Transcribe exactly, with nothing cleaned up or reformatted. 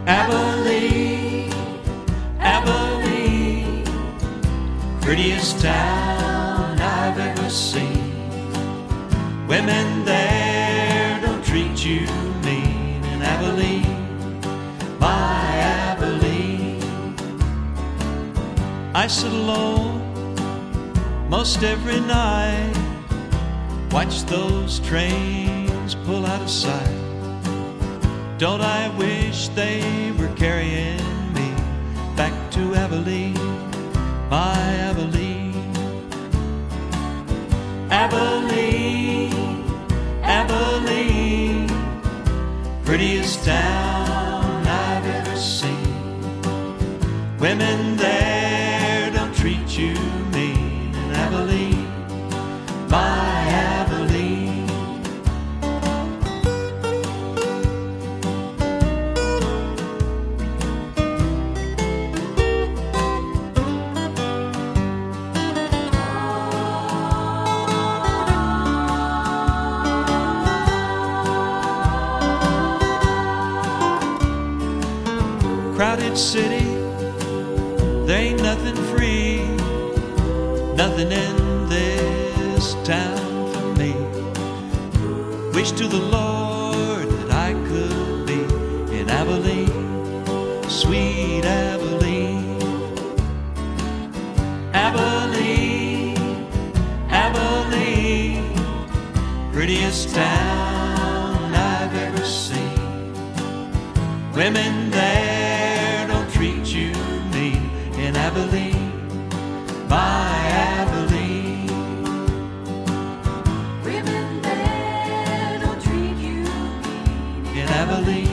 Abilene, Abilene, prettiest town I've ever seen. Women there don't treat you mean in Abilene, my Abilene. I sit alone most every night, watch those trains pull out of sight. Don't I wish they were carrying me back to Abilene, my Abilene. Abilene, Abilene, prettiest town I've ever seen. Women there don't treat you mean in Abilene, my Abilene. Crowded city, there ain't nothing free, nothing in this town for me. Wish to the Lord that I could be in Abilene, sweet Abilene. Abilene, Abilene, prettiest town I've ever seen. Women there don't treat you mean in Abilene, my Abilene. Women there don't treat you mean In Abilene,